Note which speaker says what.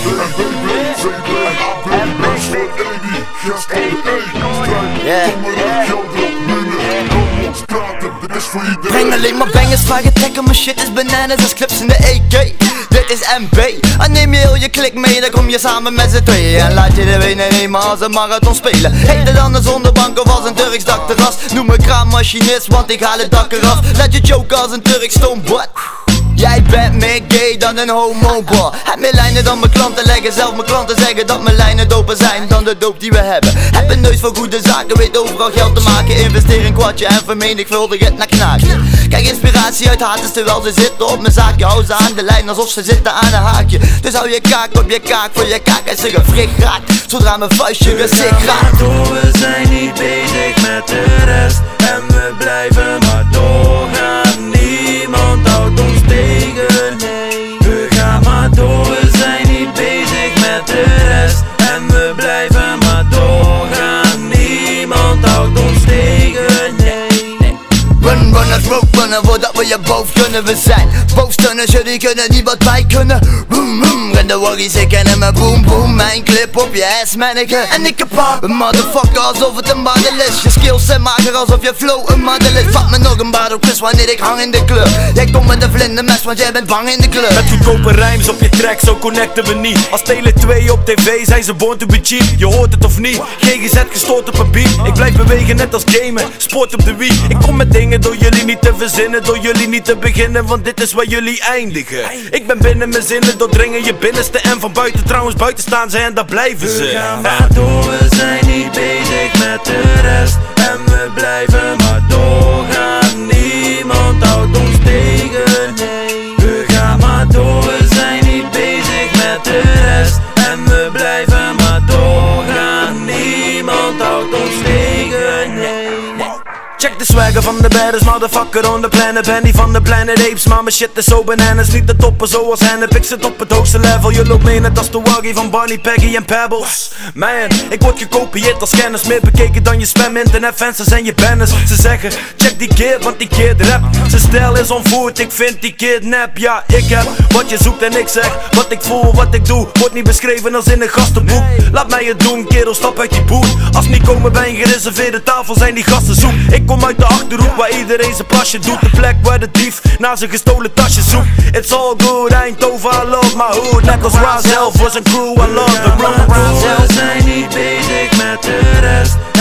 Speaker 1: Breng alleen maar bangers, vragen taggen, mijn shit is bananas als clips in de AK. Dit is MB, en neem je heel je klik mee, dan kom je samen met z'n tweeën. En laat je de benen nemen als een marathon spelen. Heet het anders zonder bank of als een Turks dakterras. Noem me kraammachinist, want ik haal het dak eraf. Laat je choken als een Turks stonebot. Jij bent meer gay dan een homo, boy. Heb meer lijnen dan mijn klanten leggen. Zelf mijn klanten zeggen dat mijn lijnen doper zijn dan de doop die we hebben. Heb een neus voor goede zaken, weet overal geld te maken. Investeer een kwartje en vermenigvuldig het naar knaken. Kijk inspiratie uit haters terwijl ze zitten op mijn zaakje. Hou ze aan de lijn alsof ze zitten aan een haakje. Dus hou je kaak op je kaak voor je kaak en ze gefrik raakt. Zodra mijn vuistje gezicht raakt.
Speaker 2: We zijn niet bezig met de rest. En we blijven maar doorgaan. Niemand houdt ons tegen, nee. We gaan maar door, we zijn niet bezig met de rest. En we blijven maar doorgaan. Niemand houdt ons tegen, nee.
Speaker 1: Run, runners, rope runnen, voordat we je boven kunnen. We zijn bovenstunners, jullie kunnen niet wat wij kunnen. Boom, boom, ren de waggies, ik kennen me boom, boom. Mijn clip op je ass, manneke. En ik kapot, een motherfucker alsof het een model is. Je skills zijn mager alsof je flow een model is. Vat me nog een bottle Chris wanneer ik hang in de club. Jij komt met een vlindermes, want jij bent bang in de club.
Speaker 3: Met goedkope rijms op je track, zo connecten we niet. Als Tele 2 op tv zijn ze born to be cheap. Je hoort het of niet, GGZ gestoord op een beat. Ik blijf bewegen net als gamen, sport op de Wii. Ik kom met dingen door jullie niet te verzinnen, door jullie niet te beginnen, want dit is waar jullie eindigen. Ik ben binnen mijn zinnen, doordringen je binnenste. En van buiten trouwens, buiten staan ze en daar blijven ze.
Speaker 2: We gaan maar door, we zijn niet bezig met de rest. En we blijven maar doorgaan. Niemand houdt ons tegen, nee. We gaan maar door, we zijn niet bezig met de rest. En we blijven maar doorgaan. Niemand houdt ons tegen, nee.
Speaker 3: Check de swagger van de baddest motherfucker on the planet. Ben niet van de planet apes, maar mijn shit is zo bananas. Niet de toppen zoals Hennep, ik zit op het hoogste level. Je loopt mee net als de waggie van Barney, Peggy en Pebbles. Man, ik word gekopieerd als kennis. Meer bekeken dan je spam, internetfans en je banners. Ze zeggen, check die kid, want die kid rap. Zijn stijl is onvoerd, ik vind die kid nep. Ja, ik heb wat je zoekt en ik zeg wat ik voel, wat ik doe. Wordt niet beschreven als in een gastenboek. Laat mij het doen, kerel, stap uit die boot. Als niet komen bij een gereserveerde tafel zijn die gasten zoek. Ik kom uit de Achterhoek waar iedereen zijn plasje doet. De plek waar de dief naar zijn gestolen tasje zoekt. It's all good, Eindhoven, I love my hood. Net als Razel voor zijn crew, I love the road.
Speaker 2: We zijn niet bezig met de rest.